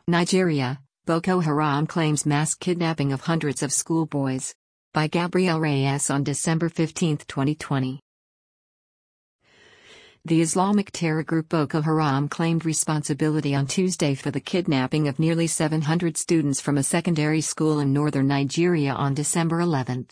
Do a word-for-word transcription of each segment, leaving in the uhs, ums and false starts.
Nigeria, Boko Haram claims mass kidnapping of hundreds of schoolboys. By Gabriel Reyes on December fifteenth, twenty twenty. The Islamic terror group Boko Haram claimed responsibility on Tuesday for the kidnapping of nearly seven hundred students from a secondary school in northern Nigeria on December eleventh.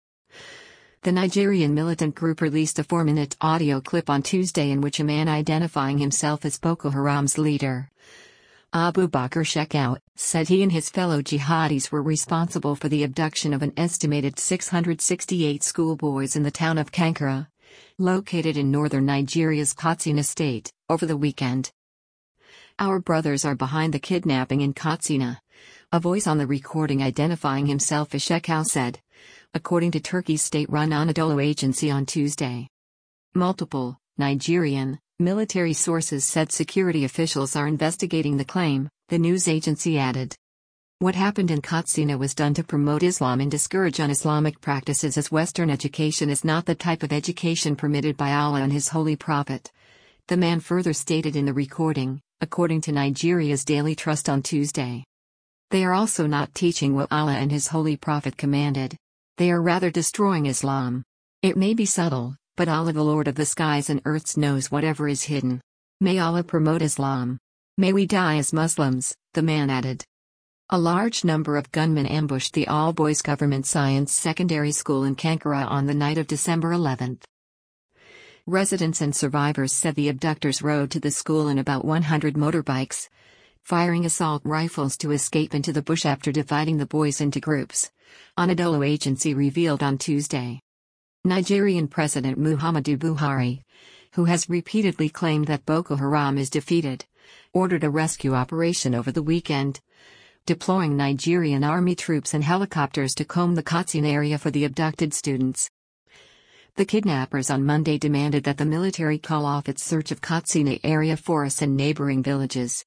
The Nigerian militant group released a four-minute audio clip on Tuesday in which a man identifying himself as Boko Haram's leader, Abu Bakr Shekau, said he and his fellow jihadis were responsible for the abduction of an estimated six hundred sixty-eight schoolboys in the town of Kankara, located in northern Nigeria's Katsina state, over the weekend. "Our brothers are behind the kidnapping in Katsina," a voice on the recording identifying himself as Shekau said, according to Turkey's state-run Anadolu agency on Tuesday. Multiple Nigerian military sources said security officials are investigating the claim, the news agency added. What happened in Katsina was done to promote Islam and discourage un-Islamic practices, as Western education is not the type of education permitted by Allah and His Holy Prophet, the man further stated in the recording, according to Nigeria's Daily Trust on Tuesday. They are also not teaching what Allah and His Holy Prophet commanded. They are rather destroying Islam. It may be subtle, but Allah, the Lord of the skies and earths, knows whatever is hidden. May Allah promote Islam. May we die as Muslims, the man added. A large number of gunmen ambushed the all-boys government science secondary school in Kankara on the night of December eleventh. Residents and survivors said the abductors rode to the school in about one hundred motorbikes, firing assault rifles to escape into the bush after dividing the boys into groups, Anadolu agency revealed on Tuesday. Nigerian President Muhammadu Buhari, who has repeatedly claimed that Boko Haram is defeated, ordered a rescue operation over the weekend, deploying Nigerian army troops and helicopters to comb the Katsina area for the abducted students. The kidnappers on Monday demanded that the military call off its search of Katsina area forests and neighboring villages.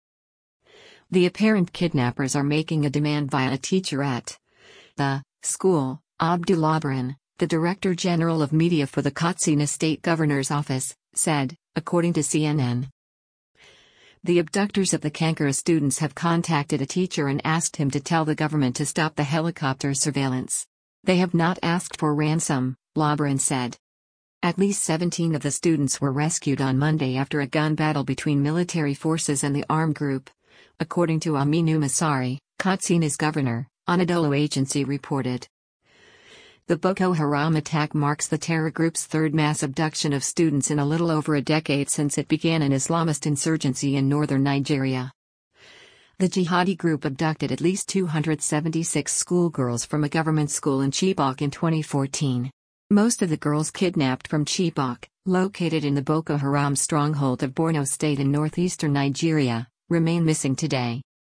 The apparent kidnappers are making a demand via a teacher at the school, Abdul Labran, the Director General of Media for the Katsina State Governor's Office, said, according to C N N. The abductors of the Kankara students have contacted a teacher and asked him to tell the government to stop the helicopter surveillance. They have not asked for ransom, Labran said. At least seventeen of the students were rescued on Monday after a gun battle between military forces and the armed group, according to Aminu Masari, Katsina's governor, Anadolu agency reported. The Boko Haram attack marks the terror group's third mass abduction of students in a little over a decade since it began an Islamist insurgency in northern Nigeria. The jihadi group abducted at least two hundred seventy-six schoolgirls from a government school in Chibok in twenty fourteen. Most of the girls kidnapped from Chibok, located in the Boko Haram stronghold of Borno State in northeastern Nigeria, remain missing today.